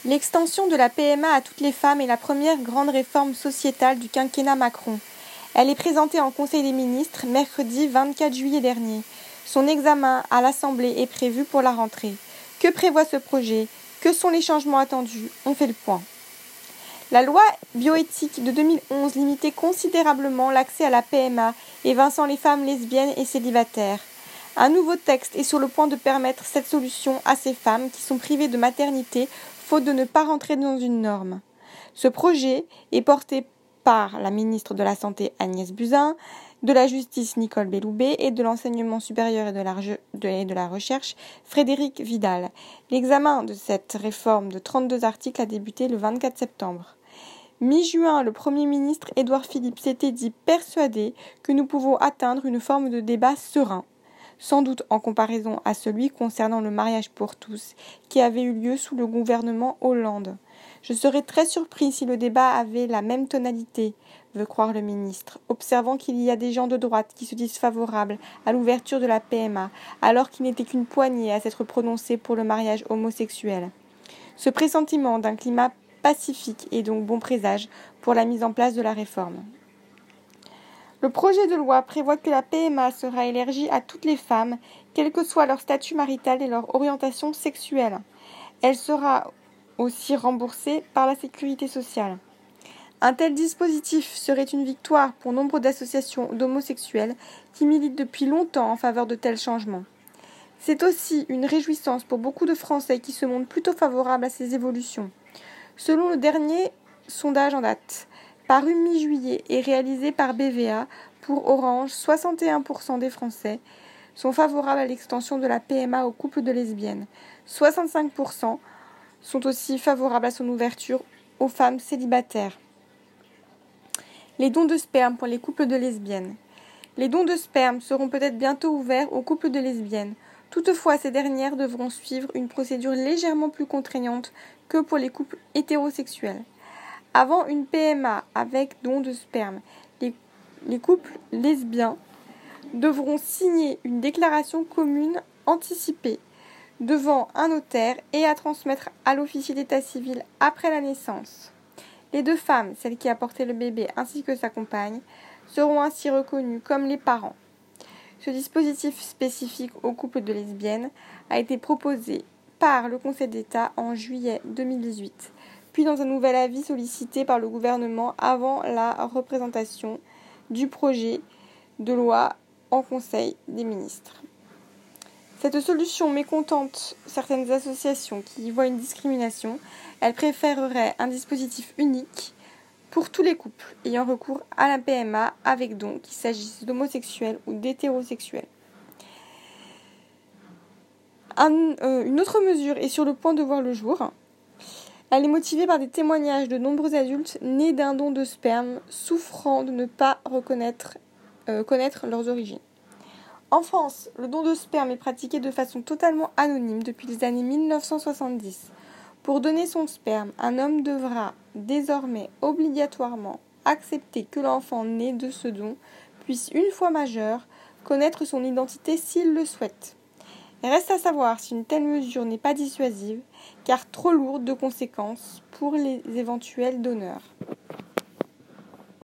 L'extension de la PMA à toutes les femmes est la première grande réforme sociétale du quinquennat Macron. Elle est présentée en Conseil des ministres mercredi 24 juillet dernier. Son examen à l'Assemblée est prévu pour la rentrée. Que prévoit ce projet? Que sont les changements attendus? On fait le point. La loi bioéthique de 2011 limitait considérablement l'accès à la PMA, évinçant les femmes lesbiennes et célibataires. Un nouveau texte est sur le point de permettre cette solution à ces femmes qui sont privées de maternité faute de ne pas rentrer dans une norme. Ce projet est porté par la ministre de la Santé Agnès Buzyn, de la Justice Nicole Belloubet et de l'Enseignement supérieur et de la Recherche Frédérique Vidal. L'examen de cette réforme de 32 articles a débuté le 24 septembre. Mi-juin, le Premier ministre Édouard Philippe s'était dit persuadé que nous pouvons atteindre une forme de débat serein, sans doute en comparaison à celui concernant le mariage pour tous, qui avait eu lieu sous le gouvernement Hollande. Je serais très surpris si le débat avait la même tonalité, veut croire le ministre, observant qu'il y a des gens de droite qui se disent favorables à l'ouverture de la PMA, alors qu'il n'était qu'une poignée à s'être prononcée pour le mariage homosexuel. Ce pressentiment d'un climat pacifique est donc bon présage pour la mise en place de la réforme. Le projet de loi prévoit que la PMA sera élargie à toutes les femmes, quel que soit leur statut marital et leur orientation sexuelle. Elle sera aussi remboursée par la sécurité sociale. Un tel dispositif serait une victoire pour nombre d'associations d'homosexuels qui militent depuis longtemps en faveur de tels changements. C'est aussi une réjouissance pour beaucoup de Français qui se montrent plutôt favorables à ces évolutions. Selon le dernier sondage en date, paru mi-juillet et réalisé par BVA pour Orange, 61% des Français sont favorables à l'extension de la PMA aux couples de lesbiennes. 65% sont aussi favorables à son ouverture aux femmes célibataires. Les dons de sperme pour les couples de lesbiennes. Les dons de sperme seront peut-être bientôt ouverts aux couples de lesbiennes. Toutefois, ces dernières devront suivre une procédure légèrement plus contraignante que pour les couples hétérosexuels. Avant une PMA avec don de sperme, les couples lesbiens devront signer une déclaration commune anticipée devant un notaire et à transmettre à l'officier d'état civil après la naissance. Les deux femmes, celle qui a porté le bébé ainsi que sa compagne, seront ainsi reconnues comme les parents. Ce dispositif spécifique aux couples de lesbiennes a été proposé par le Conseil d'État en juillet 2018, puis dans un nouvel avis sollicité par le gouvernement avant la représentation du projet de loi en Conseil des ministres. Cette solution mécontente certaines associations qui y voient une discrimination. Elles préféreraient un dispositif unique pour tous les couples ayant recours à la PMA avec don, qu'il s'agisse d'homosexuels ou d'hétérosexuels. Une autre mesure est sur le point de voir le jour. Elle est motivée par des témoignages de nombreux adultes nés d'un don de sperme souffrant de ne pas connaître leurs origines. En France, le don de sperme est pratiqué de façon totalement anonyme depuis les années 1970. Pour donner son sperme, un homme devra désormais obligatoirement accepter que l'enfant né de ce don puisse, une fois majeur, connaître son identité s'il le souhaite. Reste à savoir si une telle mesure n'est pas dissuasive, car trop lourde de conséquences pour les éventuels donneurs.